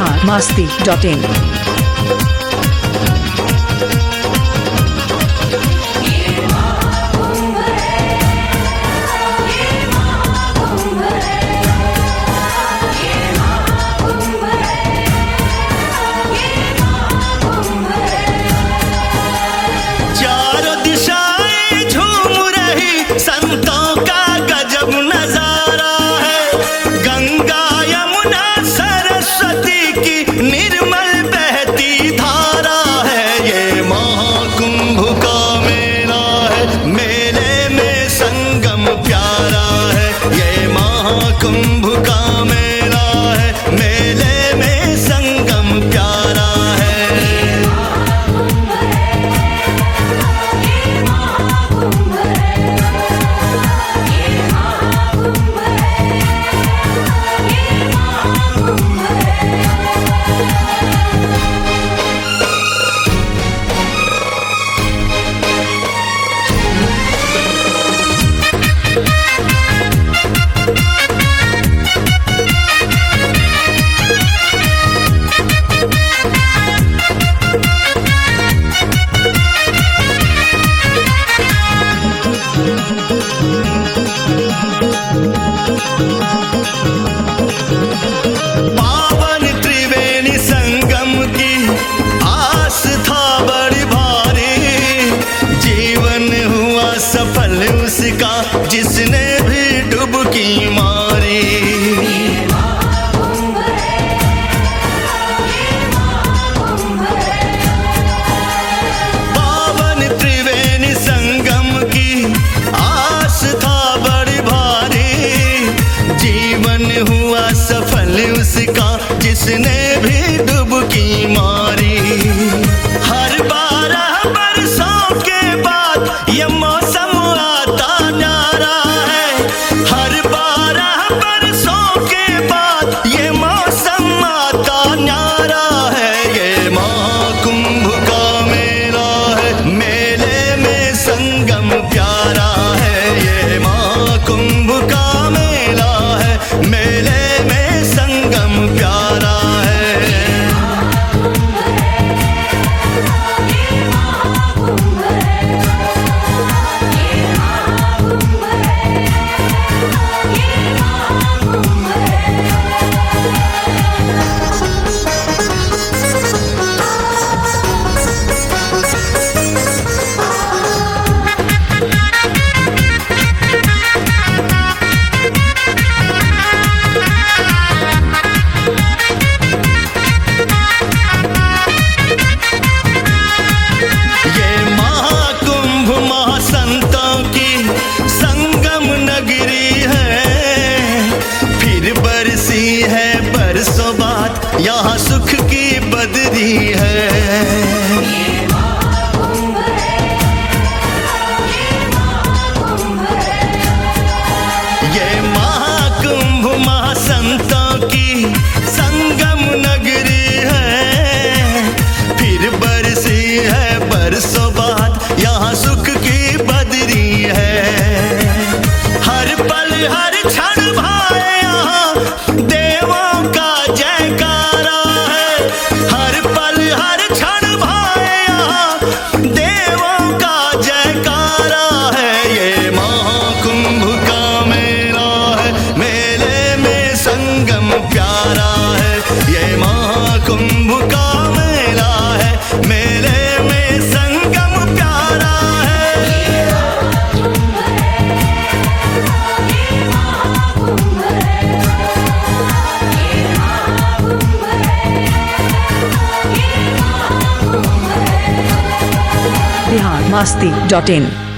biharmasti.in। चारों दिशाएं झूम रही, संतों का गजब नजारा है। गंगा यमुना सरस्वती की निर्मल बहती धारा है। ये महाकुंभ का मेला है, मेले में संगम प्यारा है। ये महाकुंभ का मेला है, मेले में संगम प्यारा है। पावन त्रिवेणी संगम की आस था बड़ी भारी। जीवन हुआ सफल उसका जिसने भी डुबकी मारी। पावन त्रिवेणी संगम की आस था बड़ी भारी। जीवन हुआ सफल उसका जिसने भी डुबकी मारी। हर 12 बरसों के बाद ये मौसम आता न्यारा है। हर 12 बरसों के बाद ये मौसम आता न्यारा है। ये महाकुंभ का मेला है, मेले में संगम प्यारा है। ये महाकुंभ का मेला है, मेले में संगम प्यारा है। ये महाकुंभ महासंतों की संगम नगरी है। फिर बरसी है बरसों बाद यहाँ सुख की बदरी है। ये महाकुंभ महासंतों की संगम नगरी है। फिर बरसी है बरसों बाद यहाँ सुख की बदरी है। हर पल हर क्षण भाए यहाँ देवों का जयकारा है। हर पल हर क्षण भाए यहाँ देवों का जयकारा है। ये महाकुंभ का मेला है, मेले में संगम प्यारा है। ये महाकुंभ का मेला है, मेले में संगम प्यारा है। biharmasti.in।